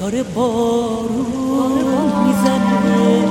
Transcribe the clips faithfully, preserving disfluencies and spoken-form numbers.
داره بارون میزنه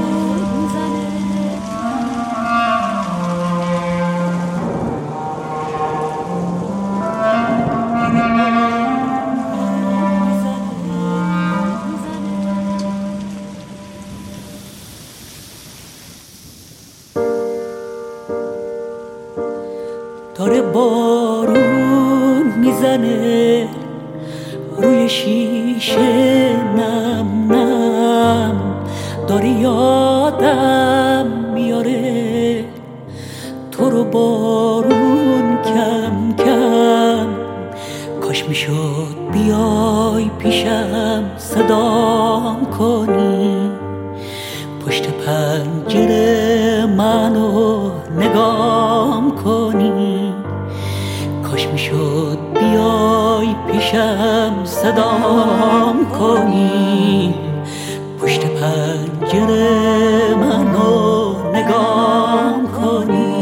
داره بارون میزنه روی شیشه نم نم داره یادم میاره تو رو بارون کم کم کاش میشد بیای پیشم صدام کنی پشت پنجره منو نگام کنی کاش میشد بیای پیشم صدام کنی پشت پنجره منو نگام کنی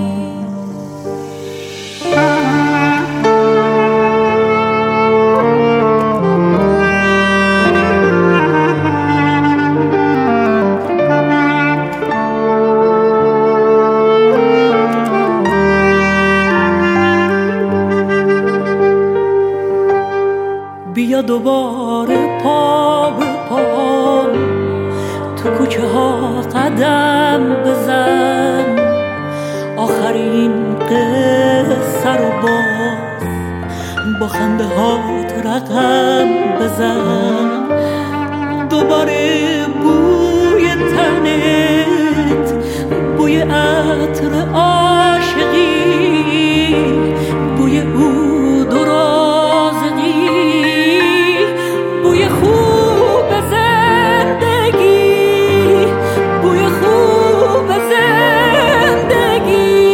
بیا دوباره پا به پا تو کوچه ها قدم بزن آخرین قصه رو باز با خنده هات رقم بزن دوباره بوی تنت بوی عطر عاشقی بوی عود و رازقی بوی خوب زندگی بوی خوب زندگی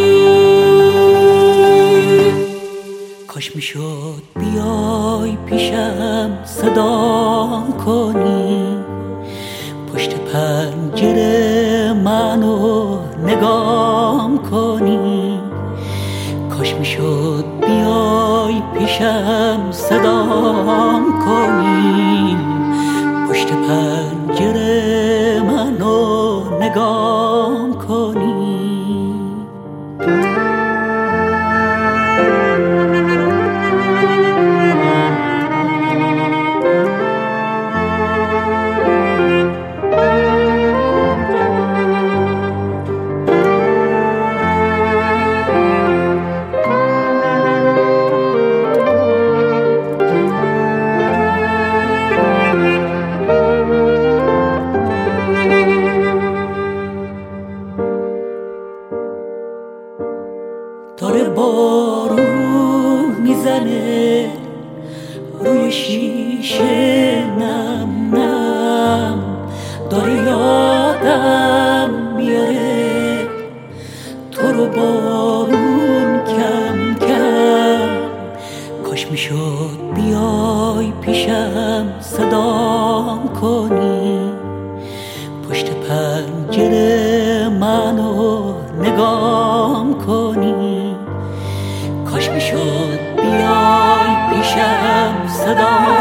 کاش میشد بیای پیشم صدام کنی پشت پنجره منو نگام کنی کاش میشد بیای پیشم صدام کنی پشت پنجره منو نگام کنی داره بارون میزنه روی شیشه نم نم داره یادم میاره تو رو بارون کم کم کاش میشد بیای پیشم صدام کنی پشت پنجره منو نگام کنی کاش میشد بیای پیشم صدام